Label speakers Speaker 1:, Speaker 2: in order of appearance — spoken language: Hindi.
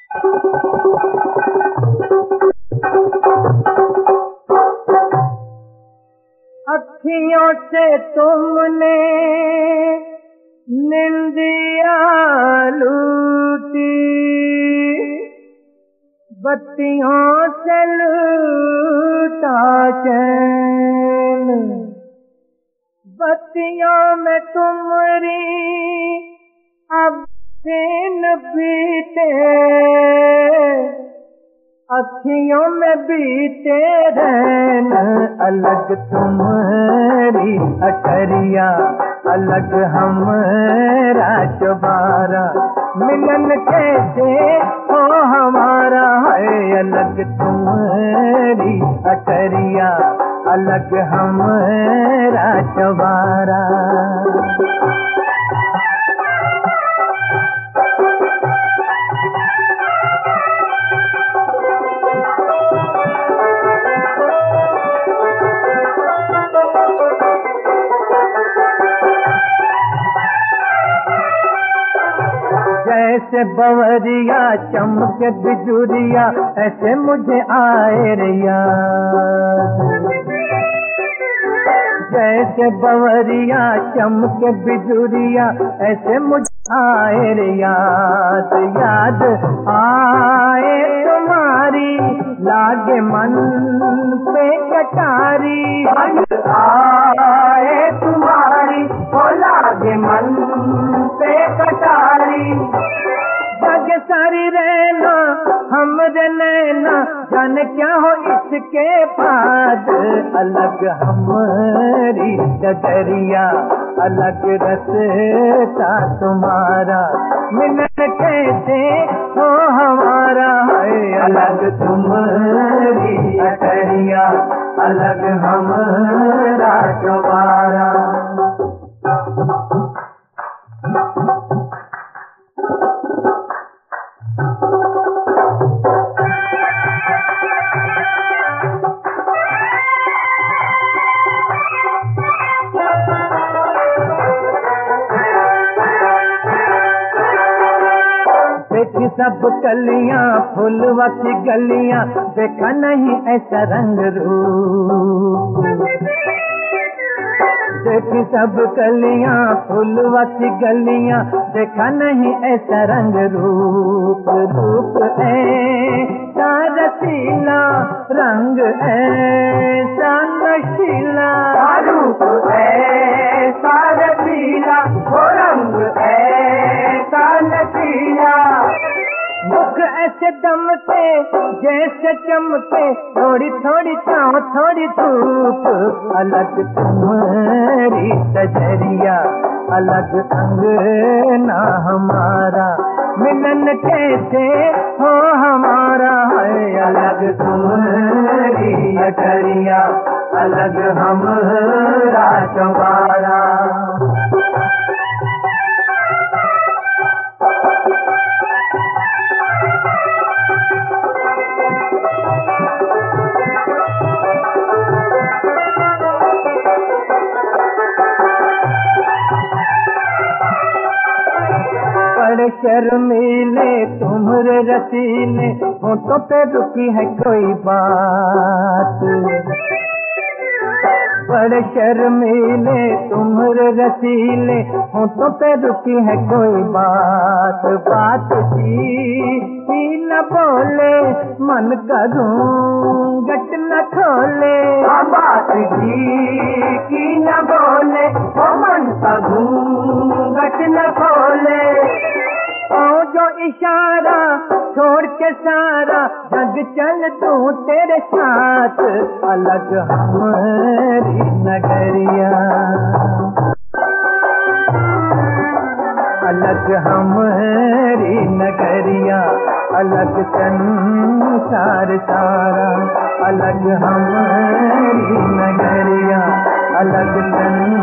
Speaker 1: अखियों से तुमने निंदिया लूटी, बत्तियों से लूटा चैन, बत्तियों में तुम्हारी अब दिन बीते, अखियों में बीते रहन अलग तुम्हारी अटरिया, अलग हमारा चुबारा, मिलन कैसे हो हमारा है, अलग तुम्हारी अटरिया, अलग हमारा चुबारा। ऐसे बवरिया चमके बिजुरिया, ऐसे मुझे आए रे याद, जैसे बवरिया चमके बिजुरिया, ऐसे मुझे आए रे याद, याद आए तुम्हारी लागे मन पे कटारी, आए तुम्हारी वो लागे मन पे कटारी, जग सारी रहना हमरे नैना, जाने क्या हो इसके बाद, अलग हमारी डगरिया, अलग रस्ता तुम्हारा, मिलन कैसे हो हमारा है, अलग तुम्हारी डगरिया, अलग हमारा चुबारा। देखी सब कलियां फूलवा की गलियां, देखा नहीं ऐसा रंग रूप, देखी सब कलियां फूलवा की गलियां, देखा नहीं ऐसा रंग रूप, रूप ऐसा रसीला, रंग ऐसा नशीला, रूप ऐसा रसीला, वो रंग ऐसा नशीला, मुख ऐसे दमके जैसे चमके, थोड़ी थोड़ी छाँव थोड़ी धूप, अलग तुम्हारी सजरिया, अलग अंगना हमारा, मिलन कैसे हो हमारा है, अलग तुम्हारी अटरिया, अलग हमारा चुबारा। बड़े शर्मीले तुम्हारे रसीले होठों पे रुकी है कोई बात, बड़े शर्मीले तुम्हारे रसीले होठों पे रुकी है कोई बात, बात की न बोले मन का घूंघट न खोले, बात की न बोले मन का घूंघट न खोले, जो इशारा छोड़ के सारा जग चल तू तेरे साथ, अलग हमारी नगरिया, अलग हमारी नगरिया, अलग संसार सारा, अलग हमारी नगरिया, अलग